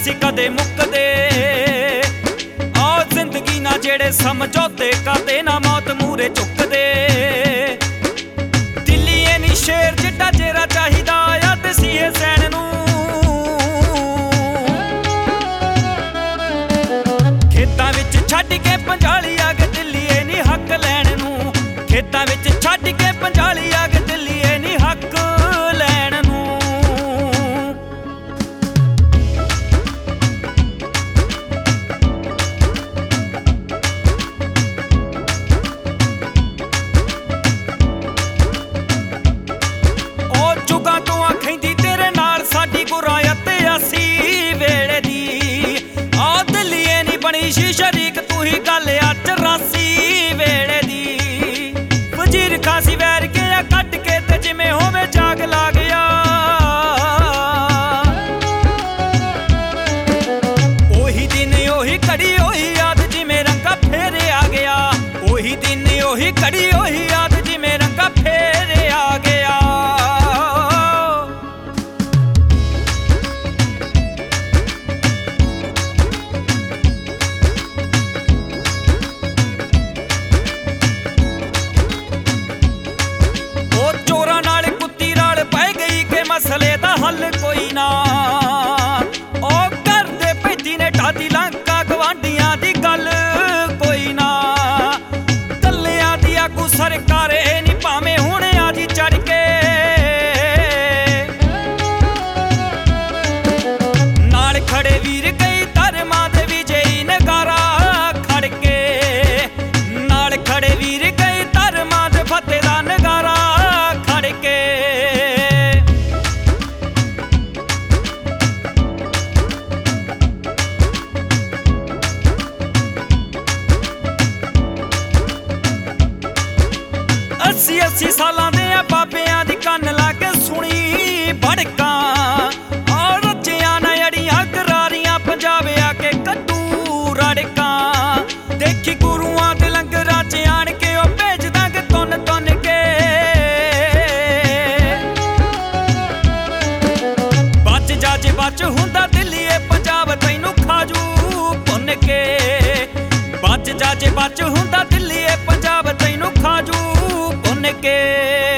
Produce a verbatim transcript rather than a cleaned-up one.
सी कदे मुकदे। आ जिंदगी ना जेड़े समझौते करदे ना मौत मूरे चुकदे। दिल्ली ए नी शेर जिड्डा जेरा चाहिदा आ दसीए सैन नूं। खेतां विच छड्ड के पंजाली आ गए दिल्ली ए नी हक लैण नूं। खेतां विच छड्ड के पंजाली आ गए दिल्ली ए नी हक लैण नूं। शरीक तू ही गल आ चौरासी वेले दी। वजीर खासी वैर के आ कट के ते जिमें होवे जाग ला गया। ओही दिन ओही घड़ी ओही याद जिमें रंगा फेरे आ गया। ओही दिन ओही घड़ी ओही याद जिमें रंगा फेरे आ गया। मसले दा हल कोई ना ओ घर दे भैती ने ढादी लंका गवांढियां दी गल कोई ना। दलियां दी आगू सरकारे नी भावें हुण आजी चढ़ के। नाल खड़े वीर कई धर्मां दे विजयी नगारा खड़ के। नाल खड़े वीर कई धर्मां दे फतेह दा नगारा खड़ के। अस्सी अस्सी सालां दे बाबियां दी कन्न ला के सुनी भड़कां। और रचियां ना अड़ियां गरारियां पंजाब आके कड्डू रड़कां। देखी गुरुआं दे लंगरां च आण के ओ भेज दांगे तुन तुन के। बच जा जे बच हुंदा दिल्ली ए पंजाब तैनू खाजू भुन के। बच जा जे बच हुंदा दिल्ली ए पंजाब तैनू खाजू के।